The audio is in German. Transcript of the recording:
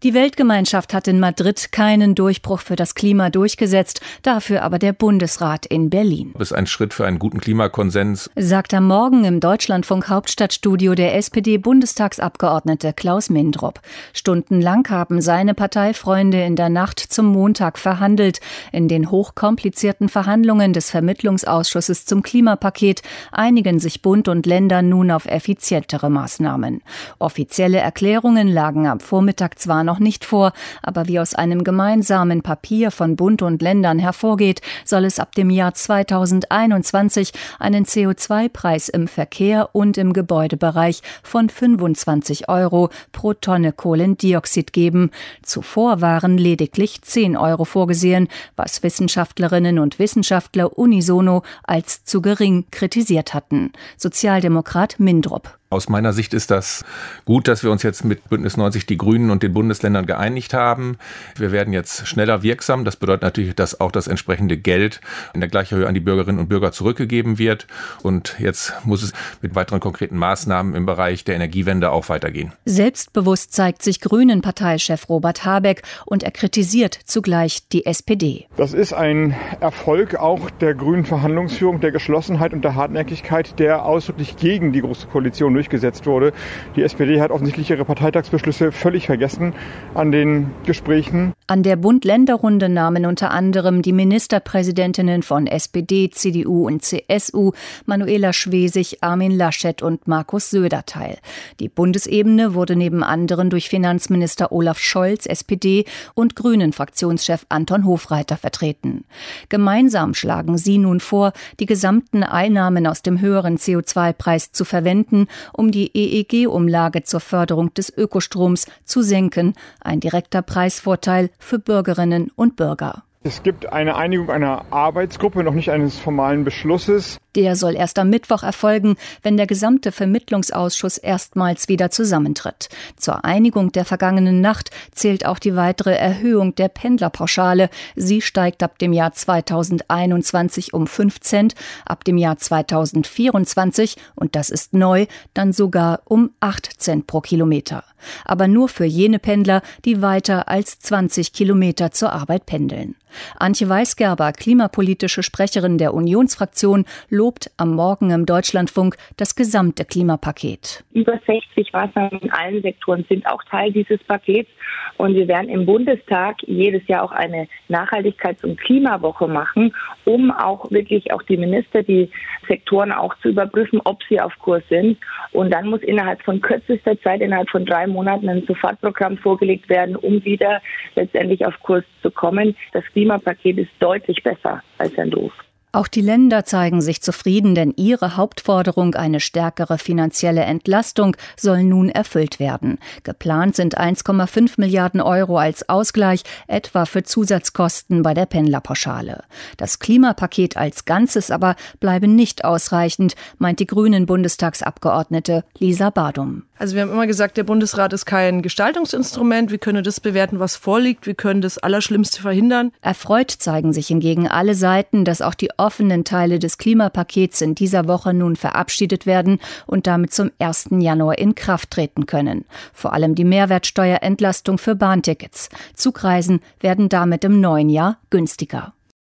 Die Weltgemeinschaft hat in Madrid keinen Durchbruch für das Klima durchgesetzt, dafür aber der Bundesrat in Berlin. Das ist ein Schritt für einen guten Klimakonsens, sagt am Morgen im Deutschlandfunk Hauptstadtstudio der SPD-Bundestagsabgeordnete Klaus Mindrup. Stundenlang haben seine Parteifreunde in der Nacht zum Montag verhandelt. In den hochkomplizierten Verhandlungen des Vermittlungsausschusses zum Klimapaket einigen sich Bund und Länder nun auf effizientere Maßnahmen. Offizielle Erklärungen lagen am Vormittag zwar noch nicht vor, aber wie aus einem gemeinsamen Papier von Bund und Ländern hervorgeht, soll es ab dem Jahr 2021 einen CO2-Preis im Verkehr und im Gebäudebereich von 25 € pro Tonne Kohlendioxid geben. Zuvor waren lediglich 10 € vorgesehen, was Wissenschaftlerinnen und Wissenschaftler unisono als zu gering kritisiert hatten. Sozialdemokrat Mindrup. Aus meiner Sicht ist das gut, dass wir uns jetzt mit Bündnis 90 Die Grünen und den Bundesländern geeinigt haben. Wir werden jetzt schneller wirksam. Das bedeutet natürlich, dass auch das entsprechende Geld in der gleichen Höhe an die Bürgerinnen und Bürger zurückgegeben wird. Und jetzt muss es mit weiteren konkreten Maßnahmen im Bereich der Energiewende auch weitergehen. Selbstbewusst zeigt sich Grünen-Parteichef Robert Habeck und er kritisiert zugleich die SPD. Das ist ein Erfolg auch der grünen Verhandlungsführung, der Geschlossenheit und der Hartnäckigkeit, der ausdrücklich gegen die Große Koalition durchgesetzt wurde. Die SPD hat offensichtlich ihre Parteitagsbeschlüsse völlig vergessen an den Gesprächen. An der Bund-Länder-Runde nahmen unter anderem die Ministerpräsidentinnen von SPD, CDU und CSU, Manuela Schwesig, Armin Laschet und Markus Söder teil. Die Bundesebene wurde neben anderen durch Finanzminister Olaf Scholz, SPD, und Grünen-Fraktionschef Anton Hofreiter vertreten. Gemeinsam schlagen sie nun vor, die gesamten Einnahmen aus dem höheren CO2-Preis zu verwenden, um die EEG-Umlage zur Förderung des Ökostroms zu senken. Ein direkter Preisvorteil für Bürgerinnen und Bürger. Es gibt eine Einigung einer Arbeitsgruppe, noch nicht eines formalen Beschlusses. Der soll erst am Mittwoch erfolgen, wenn der gesamte Vermittlungsausschuss erstmals wieder zusammentritt. Zur Einigung der vergangenen Nacht zählt auch die weitere Erhöhung der Pendlerpauschale. Sie steigt ab dem Jahr 2021 um 5 Cent, ab dem Jahr 2024, und das ist neu, dann sogar um 8 Cent pro Kilometer. Aber nur für jene Pendler, die weiter als 20 Kilometer zur Arbeit pendeln. Antje Weisgerber, klimapolitische Sprecherin der Unionsfraktion, lobt am Morgen im Deutschlandfunk das gesamte Klimapaket. Über 60 Maßnahmen in allen Sektoren sind auch Teil dieses Pakets. Und wir werden im Bundestag jedes Jahr auch eine Nachhaltigkeits- und Klimawoche machen, um auch wirklich auch die Minister, die Sektoren auch zu überprüfen, ob sie auf Kurs sind. Und dann muss innerhalb von kürzester Zeit, innerhalb von 3 Monaten, ein Sofortprogramm vorgelegt werden, um wieder letztendlich auf Kurs zu kommen. Das Klimapaket ist deutlich besser als ein Entwurf. Auch die Länder zeigen sich zufrieden, denn ihre Hauptforderung, eine stärkere finanzielle Entlastung, soll nun erfüllt werden. Geplant sind 1,5 Milliarden € als Ausgleich, etwa für Zusatzkosten bei der Pendlerpauschale. Das Klimapaket als Ganzes aber bleibe nicht ausreichend, meint die Grünen-Bundestagsabgeordnete Lisa Badum. Also wir haben immer gesagt, der Bundesrat ist kein Gestaltungsinstrument. Wir können das bewerten, was vorliegt. Wir können das Allerschlimmste verhindern. Erfreut zeigen sich hingegen alle Seiten, dass auch die offenen Teile des Klimapakets in dieser Woche nun verabschiedet werden und damit zum 1. Januar in Kraft treten können. Vor allem die Mehrwertsteuerentlastung für Bahntickets. Zugreisen werden damit im neuen Jahr günstiger.